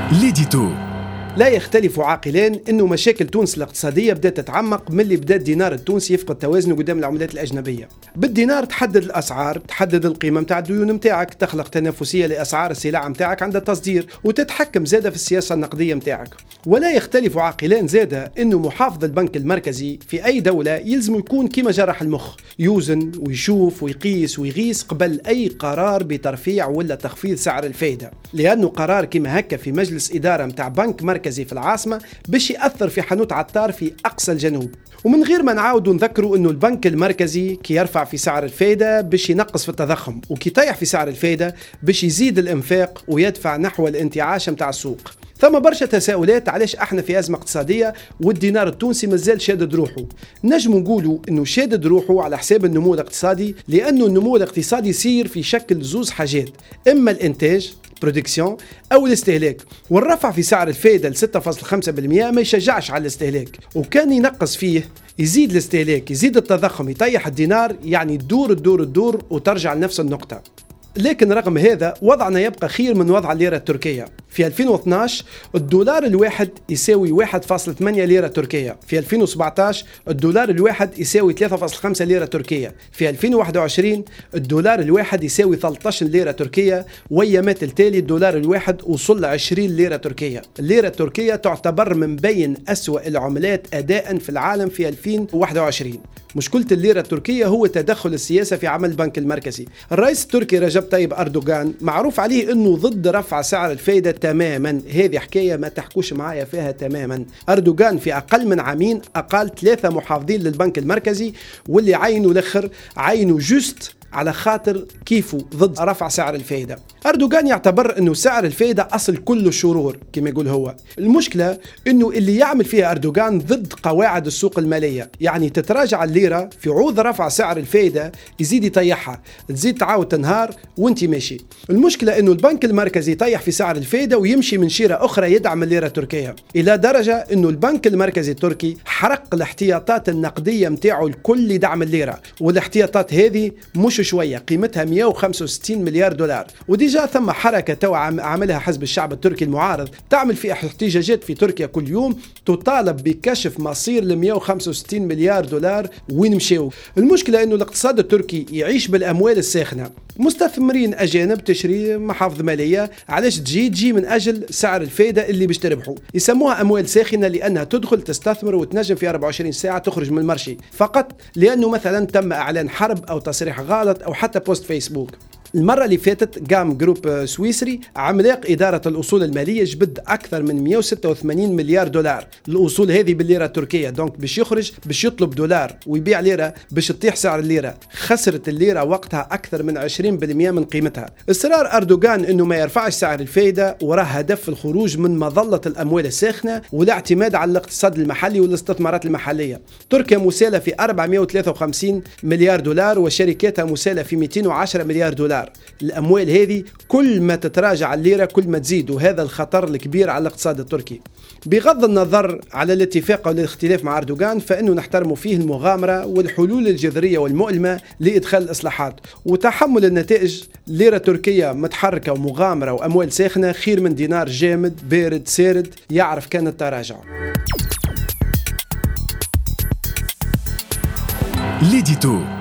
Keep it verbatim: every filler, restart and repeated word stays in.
ليديتو. لا يختلف عاقلان أنه مشاكل تونس الاقتصادية بدأت تتعمق من اللي بدأ الدينار التونسي يفقد توازنه قدام العملات الأجنبية. بالدينار تحدد الأسعار، تحدد القيمة متاع الديون متاعك، تخلق تنافسية لأسعار السلع متاعك عند التصدير، وتتحكم زادة في السياسة النقدية متاعك. ولا يختلف عاقلان زادة أنه محافظ البنك المركزي في أي دولة يلزم يكون كما جرح المخ، يوزن ويشوف ويقيس ويغيس قبل أي قرار بترفيع ولا تخفيض سعر الفايدة، لأنه قرار كما هكا في مجلس إدارة متاع بنك مركزي في العاصمة باش يأثر في حانوت عطار في أقصى الجنوب. ومن غير ما نعاودوا نذكروا أنه البنك المركزي كي يرفع في سعر الفايدة باش ينقص في التضخم، وكي يطيح في سعر الفايدة باش يزيد الإنفاق ويدفع نحو الانتعاش متاع السوق. ثم برشا تساؤلات علاش احنا في أزمة اقتصادية والدينار التونسي مازال شادد روحه. نجم نقولوا انه شادد روحه على حساب النمو الاقتصادي، لانه النمو الاقتصادي يصير في شكل زوز حاجات، اما الانتاج برودكسيون او الاستهلاك، والرفع في سعر الفائدة ل ستة فاصلة خمسة بالمئة ما يشجعش على الاستهلاك، وكان ينقص فيه يزيد الاستهلاك، يزيد التضخم، يطيح الدينار، يعني تدور تدور تدور وترجع لنفس النقطة. لكن رغم هذا وضعنا يبقى خير من وضع الليرة التركية. في ألفين واثناش الدولار الواحد يساوي واحد فاصلة ثمانية ليرة تركية، في ألفين وسبعطاش الدولار الواحد يساوي ثلاثة فاصلة خمسة ليرة تركية، في ألفين وواحد وعشرين الدولار الواحد يساوي ثلاثة عشر ليرة تركية، وأيامات التالي الدولار الواحد وصل عشرين ليرة تركية. الليرة التركية تعتبر من بين أسوأ العملات أداء في العالم في ألفين وواحد وعشرين. مشكلة الليرة التركية هو تدخل السياسة في عمل البنك المركزي. الرئيس التركي رجب طيب أردوغان معروف عليه أنه ضد رفع سعر الفايدة تماما، هذه حكاية ما تحكوش معايا فيها تماما. أردوغان في أقل من عامين أقال ثلاثة محافظين للبنك المركزي، واللي عينوا الأخر عينوا جوست على خاطر كيفه ضد رفع سعر الفايدة. أردوغان يعتبر أنه سعر الفايدة أصل كل الشرور كما يقول هو. المشكلة أنه اللي يعمل فيها أردوغان ضد قواعد السوق المالية، يعني تتراجع الليرة في عوض رفع سعر الفايدة يزيد يطيحها، تزيد تعاود تنهار وانت ماشي. المشكلة أنه البنك المركزي يطيح في سعر الفايدة ويمشي من شيرة أخرى يدعم الليرة التركية، إلى درجة أنه البنك المركزي التركي حرق الاحتياطات النقدية متاعه الكل لدعم الليرة، والاحتياطات هذه مش شوية قيمتها مئة وخمسة وستين مليار دولار. وديجا ثم حركة تو عملها حزب الشعب التركي المعارض تعمل في احتجاجات في تركيا كل يوم تطالب بكشف مصير ل مئة وخمسة وستين مليار دولار وين مشيو. المشكلة انه الاقتصاد التركي يعيش بالاموال الساخنة، مستثمرين اجانب تشري محافظ مالية، علاش تجي تجي من اجل سعر الفايدة اللي باش تربحوا. يسموها اموال ساخنة لانها تدخل تستثمر وتنجم في أربعة وعشرين ساعة تخرج من المرشي، فقط لانه مثلا تم اعلان حرب او تصريح غلط او حتى بوست فيسبوك. المرة اللي فاتت قام جروب سويسري عملاق إدارة الأصول المالية جبد أكثر من مئة وستة وثمانين مليار دولار. الأصول هذه بالليرة التركية، دونك باش يخرج باش يطلب دولار ويبيع ليرة باش تطيح سعر الليرة. خسرت الليرة وقتها أكثر من عشرين بالمئة من قيمتها. إصرار أردوغان أنه ما يرفعش سعر الفايدة وراه هدف الخروج من مظلة الأموال الساخنة والاعتماد على الاقتصاد المحلي والاستثمارات المحلية. تركيا مسالة في أربعمئة وثلاثة وخمسين مليار دولار وشركاتها مسالة في مئتين وعشرة مليار دولار. الأموال هذه كل ما تتراجع الليرة كل ما تزيد، وهذا الخطر الكبير على الاقتصاد التركي. بغض النظر على الاتفاق والاختلاف مع أردوغان، فإنه نحترم فيه المغامرة والحلول الجذرية والمؤلمة لإدخال الإصلاحات وتحمل النتائج. ليرة تركية متحركة ومغامرة وأموال ساخنة خير من دينار جامد بارد سارد يعرف كان التراجع. ليديتو.